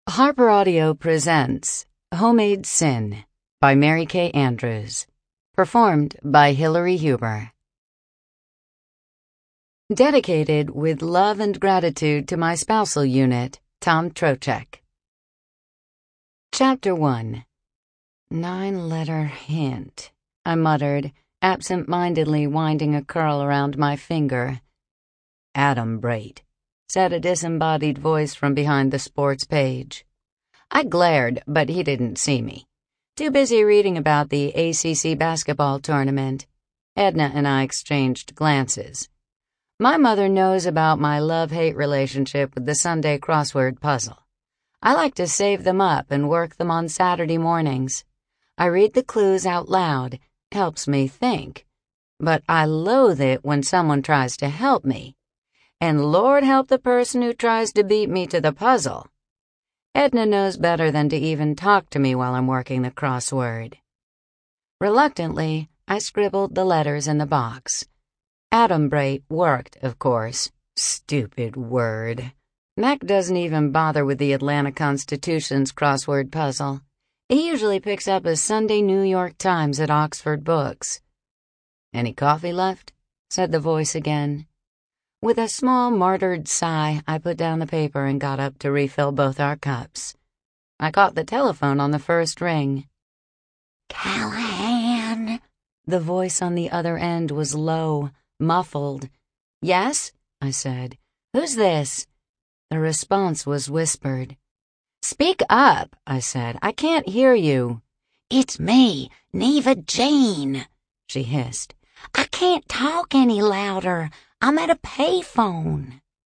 Harper Audio presents Homemade Sin by Mary Kay Andrews, performed by Hillary Huber. Dedicated with love and gratitude to my spousal unit, Tom Trocheck. Chapter 1. 9-letter hint, I muttered, absent-mindedly winding a curl around my finger. Adam Brait, said a disembodied voice from behind the sports page. I glared, but he didn't see me. Too busy reading about the ACC basketball tournament. Edna and I exchanged glances. My mother knows about my love-hate relationship with the Sunday crossword puzzle. I like to save them up and work them on Saturday mornings. I read the clues out loud. Helps me think. But I loathe it when someone tries to help me. And Lord help the person who tries to beat me to the puzzle. Edna knows better than to even talk to me while I'm working the crossword. Reluctantly, I scribbled the letters in the box. Adam Brait worked, of course. Stupid word. Mac doesn't even bother with the Atlanta Constitution's crossword puzzle. He usually picks up a Sunday New York Times at Oxford Books. "Any coffee left?" said the voice again. With a small, martyred sigh, I put down the paper and got up to refill both our cups. I caught the telephone on the first ring. "Callahan." The voice on the other end was low, muffled. "Yes?" I said. "Who's this?" The response was whispered. "Speak up," I said. "I can't hear you." "It's me, Neva Jean," she hissed. "I can't talk any louder. I'm at a payphone."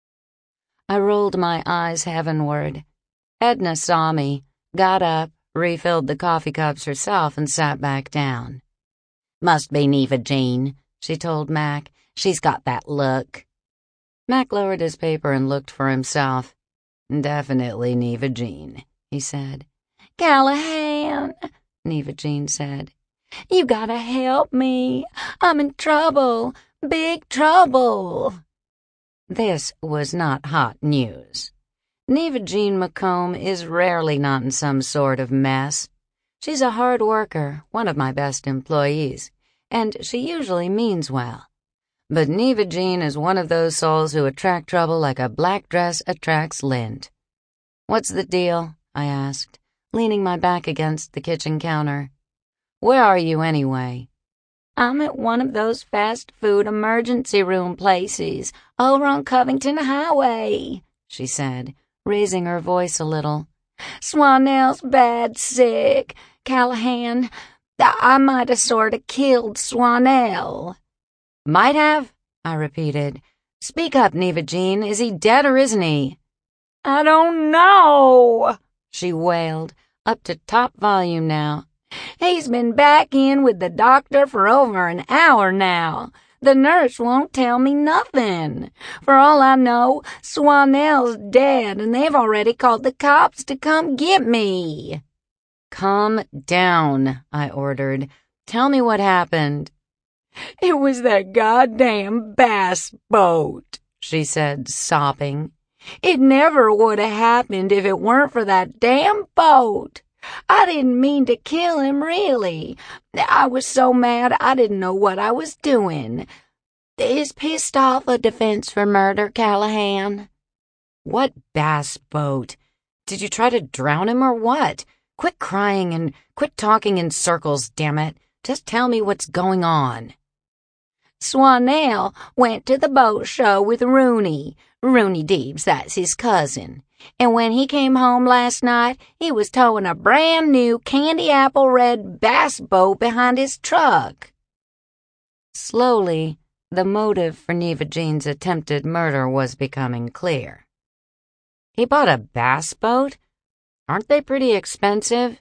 I rolled my eyes heavenward. Edna saw me, got up, refilled the coffee cups herself, and sat back down. "Must be Neva Jean," she told Mac. "She's got that look." Mac lowered his paper and looked for himself. "Definitely Neva Jean," he said. "Callahan," Neva Jean said. "You gotta help me. I'm in trouble. Big trouble." This was not hot news. Neva Jean McComb is rarely not in some sort of mess. She's a hard worker, one of my best employees, and she usually means well. But Neva Jean is one of those souls who attract trouble like a black dress attracts lint. "What's the deal?" I asked, leaning my back against the kitchen counter. "Where are you anyway?" "I'm at one of those fast food emergency room places over on Covington Highway," she said, raising her voice a little. "Swanell's bad sick. Callahan, I might have sorta killed Swanell." "Might have?" I repeated. "Speak up, Neva Jean. Is he dead or isn't he?" "I don't know," she wailed, up to top volume now. "He's been back in with the doctor for over an hour now. The nurse won't tell me nothing. For all I know, Swanell's dead and they've already called the cops to come get me." "Calm down," I ordered. "Tell me what happened." "It was that goddamn bass boat," she said, sobbing. "It never would have happened if it weren't for that damn boat. I didn't mean to kill him, really. I was so mad I didn't know what I was doing. Is pissed off a defense for murder, Callahan?" "What bass boat? Did you try to drown him or what? Quit crying and quit talking in circles, damn it. Just tell me what's going on." "Swanell went to the boat show with Rooney Deebs, that's his cousin. And when he came home last night, he was towing a brand new candy apple red bass boat behind his truck." Slowly, the motive for Neva Jean's attempted murder was becoming clear. "He bought a bass boat? Aren't they pretty expensive?"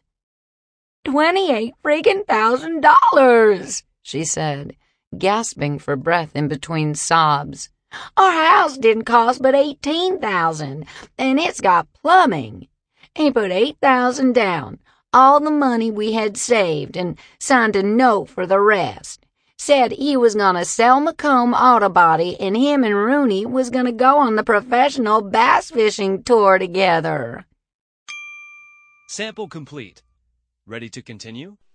$28,000, she said, gasping for breath in between sobs. "Our house didn't cost but $18,000, and it's got plumbing. He put $8,000 down, all the money we had saved, and signed a note for the rest. Said he was gonna sell McComb Auto Body, and him and Rooney was gonna go on the professional bass fishing tour together." Sample complete. Ready to continue?